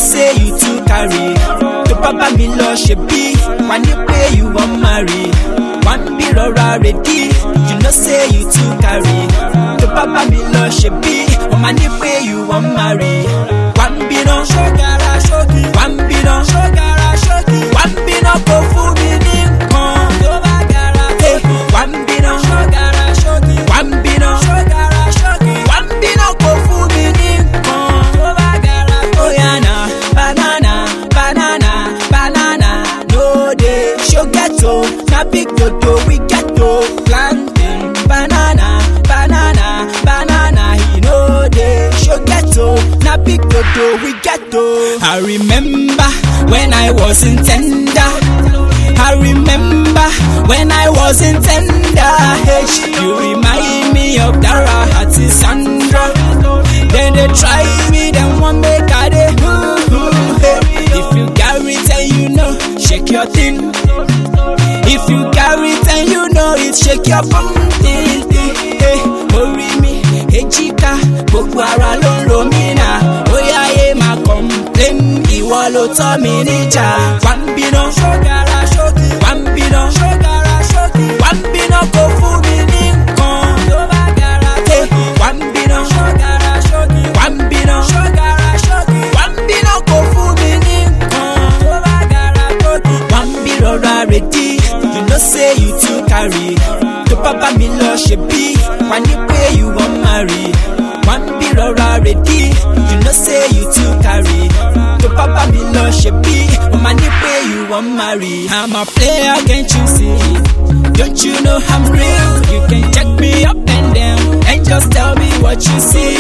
say you too carry. To papa me love she be. When you pay you want marry. One be rora ready. You know say you too carry. To papa me love she be. When you pay you want marry. One be no shogara shogi. One be no shogara shogi. One be no go fool me ninkon. One be no shogara shogi. One be no shogara shogi. One be no go fool me ninkon. Oh yana, banana, banana, banana. No day, show ghetto. Na big dodo, we ghetto. Planting, banana, banana, banana. He no day, show ghetto. Na big dodo, we ghetto. I remember when I was in tender. I remember when I was in tender age. You remind me of Dara Hati Sandra. Then they try me, then one make a day. If you carry it and you know, shake your thing. If you carry it and you know it, shake your bum. Hey, worry me, hey chica, Bokwara lo mina. Oh yeah, ma complain, iwalo to me nija. One be no shogara shogi, one be no shogara shogi, one be no go fool me ninkon. Hey, one be no shogara shogi, one be no shogara shogi, one be no go fool me ninkon. One be rora ready, you know say you too carry. To papa me love she be, when you pay you want marry. One be rora ready, you know say you too carry. To papa me love she be, when you pay you want marry. I'm a player, can't you see? Don't you know I'm real? You can check me up and down, and just tell me what you see.